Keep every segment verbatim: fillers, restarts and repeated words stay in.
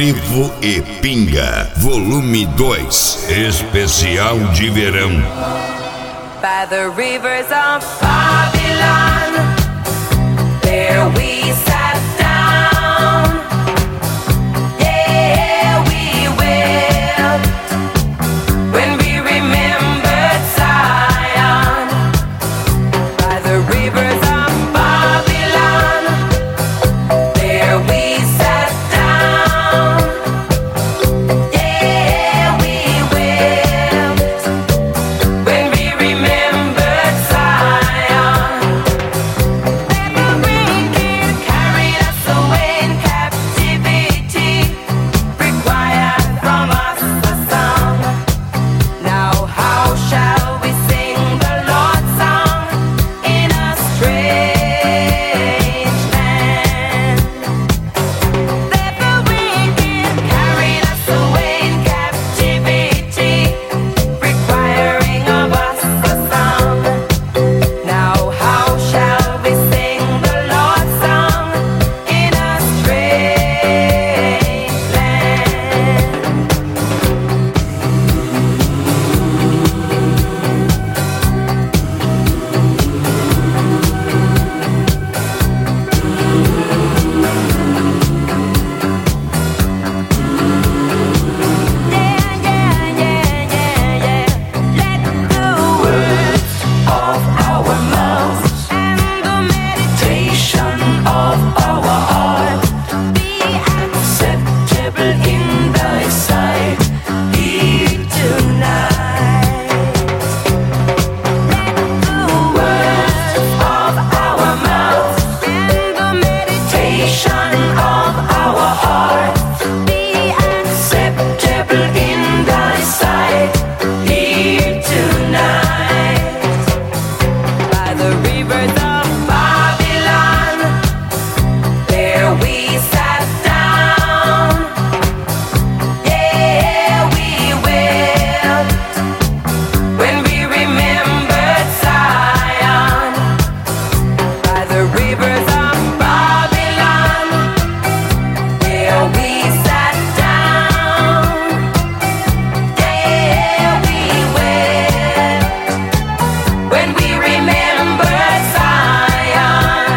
Crivo e Pinga, volume dois, especial de verão. By the rivers of Babylon, there we sat down. Yeah, we wept when we remembered Zion. By the rivers of Babylon, there we sat down. Yeah, we wept when we remembered Zion. The wicked carried us away in captivity, required from us a song. Now how shall we sing the Lord's song in a strange land? That the wicked carried us away in captivity, requiring of us a song. Now how shall we sing the Lord's song in a strange land? Yeah, yeah, yeah, yeah, yeah. Let the words of our mouths and the meditation of our heart be acceptable in thy sight here tonight. Let the words of our mouths and the meditation of our heart be acceptable in thy sight here tonight. By the rivers of Babylon, there we sat down. Yeah, we wept when we remembered Zion. By the rivers of Babylon, there we sat down. Yeah, we wept when we remembered Zion.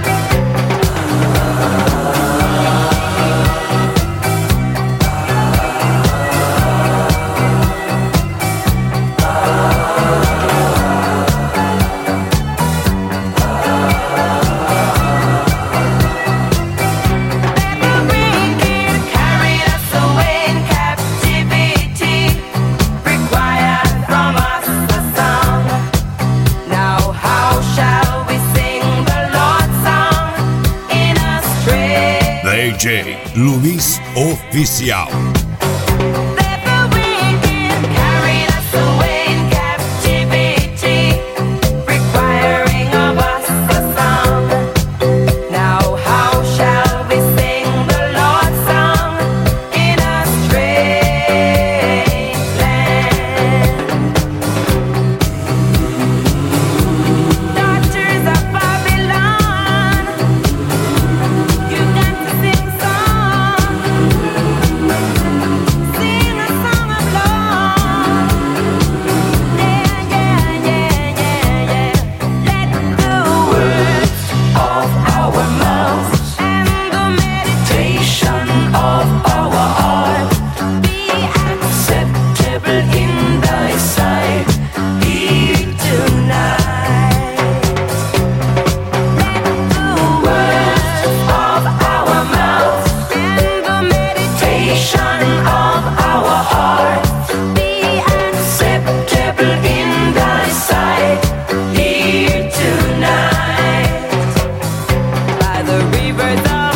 The wicked carried us away in captivity, required from us a song. Now how shall we sing the Lord's song in a strange? D J Luiz Oficial. That the wicked carried us away in captivity, requiring of us a song. Now how shall we sing the Lord's song in a strange land? Daughters of Babylon, you got to sing song, sing a song of love. Yeah, yeah, yeah, yeah, yeah. Let the words of our mouths and the meditation of our heart be acceptable in thy sight here tonight. Let the words of our mouths and the meditation of our heart be acceptable in thy sight here tonight. By the rivers of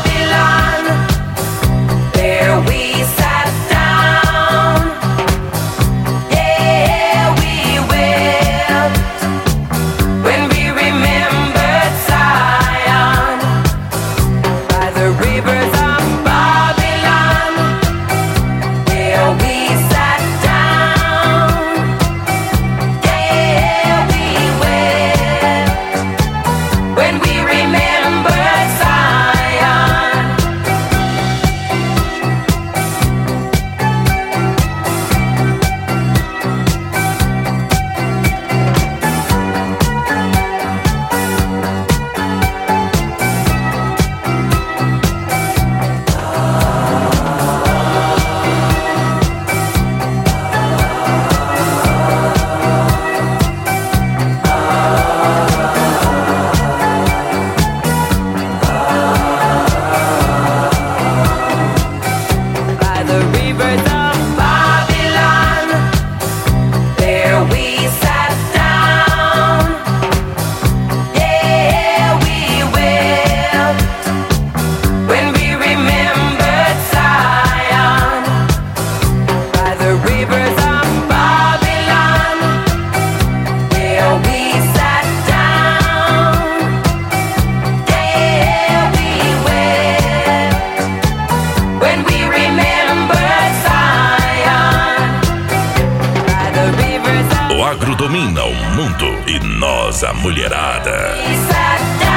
Babylon, there we sat down. magro domina o mundo e nós a mulherada. He sat down.